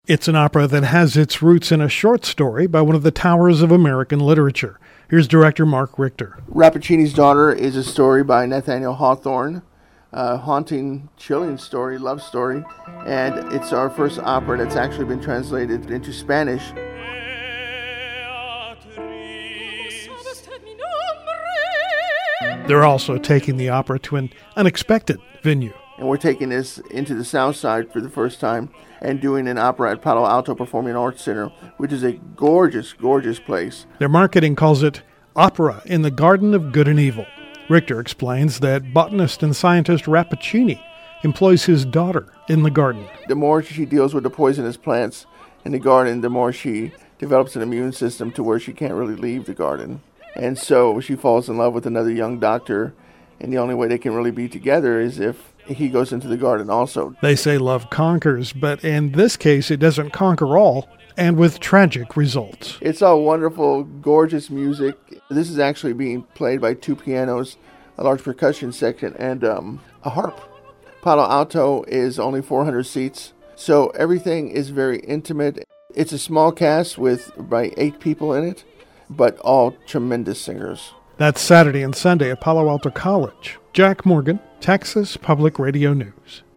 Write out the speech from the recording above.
It's an opera that has its roots in a short story by one of the towers of American literature. Here's director Mark Richter. Rappaccini's Daughter is a story by Nathaniel Hawthorne, a haunting, chilling story, love story, and it's our first opera that's actually been translated into Spanish. They're also taking the opera to an unexpected venue. And we're taking this into the South Side for the first time and doing an opera at Palo Alto Performing Arts Center, which is a gorgeous, gorgeous place. Their marketing calls it Opera in the Garden of Good and Evil. Richter explains that botanist and scientist Rappaccini employs his daughter in the garden. The more she deals with the poisonous plants in the garden, the more she develops an immune system to where she can't really leave the garden. And so she falls in love with another young doctor, and the only way they can really be together is if he goes into the garden also. They say love conquers, but in this case it doesn't conquer all, and with tragic results. It's all wonderful, gorgeous music. This is actually being played by 2 pianos, a large percussion section, and a harp. Palo Alto is only 400 seats, so everything is very intimate. It's a small cast with about 8 people in it, but all tremendous singers. That's Saturday and Sunday at Palo Alto College. Jack Morgan, Texas Public Radio News.